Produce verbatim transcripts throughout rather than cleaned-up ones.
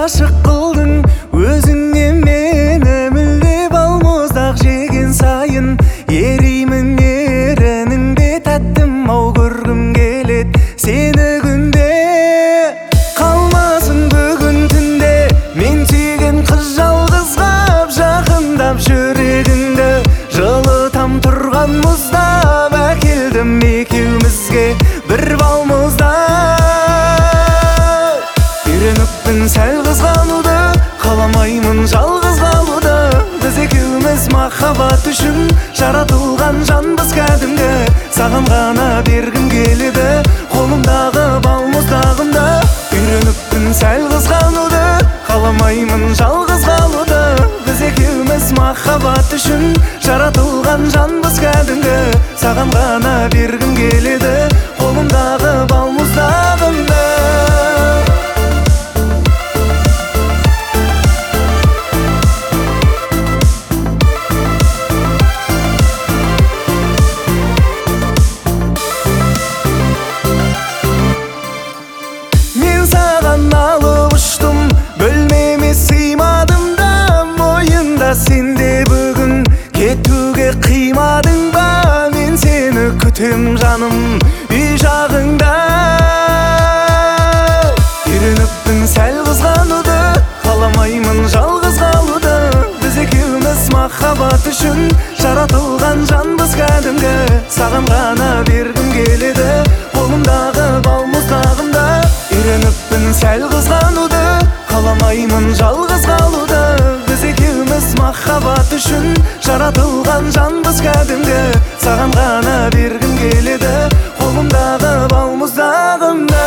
ашық қылдың, өзіңе мені мүлде балмұздақ жеген сайын еримін ерініңде тәттім ау көргім келет сені күнде. Қалмасын бүгін түнде мен сүйген қыз жалғызғап жақындап жүрегіңді жылытам тұрған мұздап әкелдім екеумізге бір балмұздақ. Үйреніппін сәл қызғануды, қаламаймын жалғыз қалуды. Біз екеуміз махаббат үшін жаратылған жанбыз кәдімгі. Саған ғана бергім келеді қолымдағы балмұздағымды. Үйреніппін сәл қызғануды, қаламаймын жалғыз қалуды. Біз екеуміз махаббат үшін жаратылған жанбыз кәдімгі. Саған ғана бергім келеді қолымдағы балмұздағымды. Сенде бүгін кетуге қимадың ба? Мен сені күтем жаным үй жағыңда. Үйреніппін сәл қызғануды, қаламаймын жалғыз қалуды. Біз екеуміз махаббат үшін жаратылған жанбыз кәдімгі. Саған ғана бергім келеді қолымдағы балмұздағымды. Үйреніппін сәл қызғануды, қаламаймын жалғыз қалуды. Біз екеуміз махаббат үшін жаратылған жанбыз кәдімгі. Саған ғана бергім келеді қолымдағы балмұздағымды.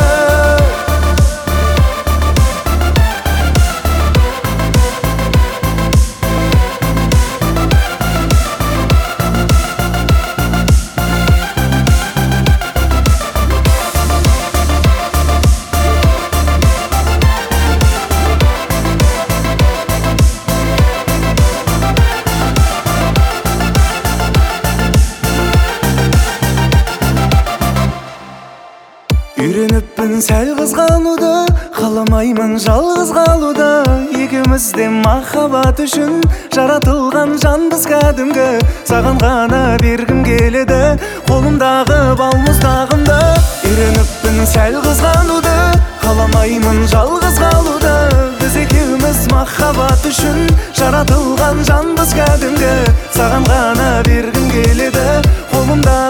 Үйреніппін сәл қызғануды, қаламаймын жалғыз қалуды. Екеуміз де махаббат үшін жаратылған жанбыз кәдімгі. Саған ғана бергім келеді қолымдағы балмұздағымды. Үйреніппін сәл қызғануды, қаламаймын жалғыз қалуды. Біз екеуміз махаббат үшін жаратылған жанбыз кәдімгі. Саған ғана бергім келеді қолымдағы